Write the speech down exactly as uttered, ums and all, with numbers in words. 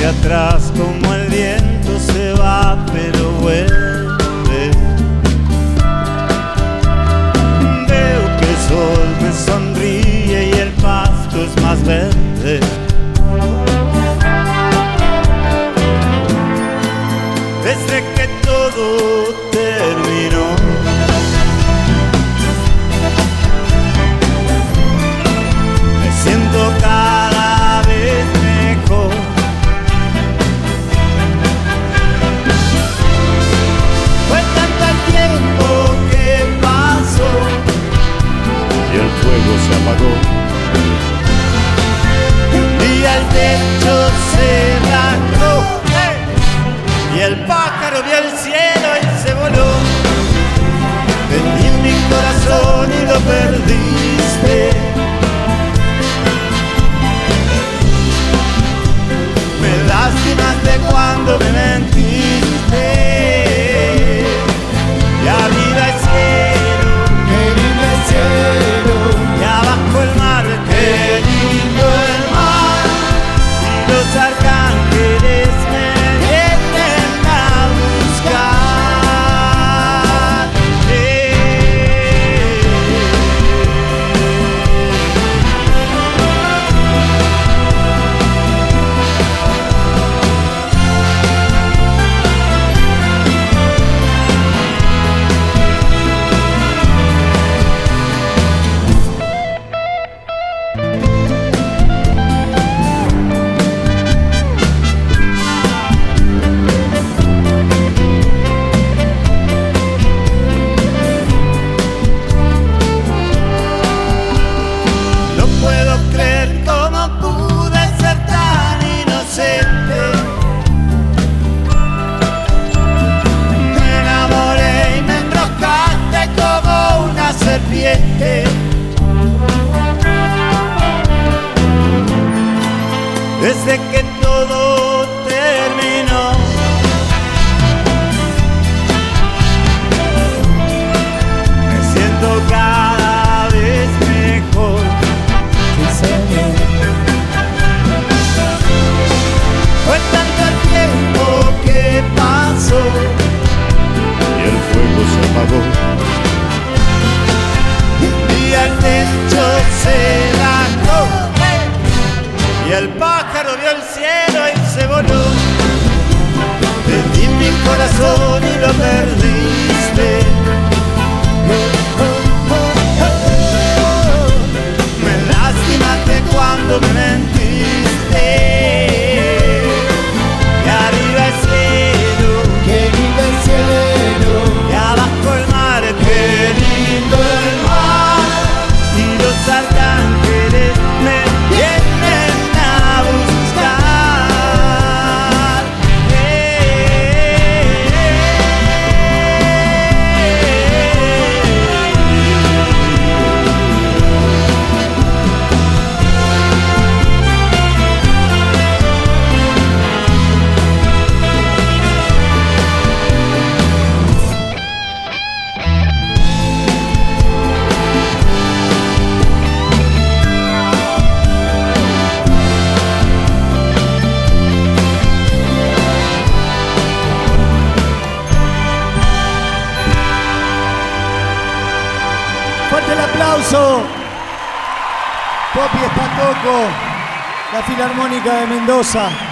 hacia atrás como el viento se va pero vuelve. Veo que el sol me sonríe y el pasto es más verde. Desde que todo terminó, me siento cada vez mejor. Fue tanto el tiempo que pasó y el fuego se apagó. Y un día el techo se rasgó y el pájaro vio el cielo y se voló. Vendí mi corazón y lo perdiste. Me lastimaste cuando me mentiste. Y arriba el cielo, qué lindo el cielo. Y abajo el mar, qué lindo el mar. Y los arcángeles me desde que todo terminó. Me siento cada vez mejor. Fue tanto el tiempo que pasó y el fuego se apagó. Y el techo se rasgó y el pájaro vio el cielo y se voló. Te di mi corazón y lo perdiste. Me lastimaste cuando me mentiste. Y arriba el cielo, qué lindo el cielo. Y abajo el mar, qué lindo el mar. Y los arcángeles me vienen a buscar. Fuerte el aplauso. Popi Espatoco, la Filarmónica de Mendoza.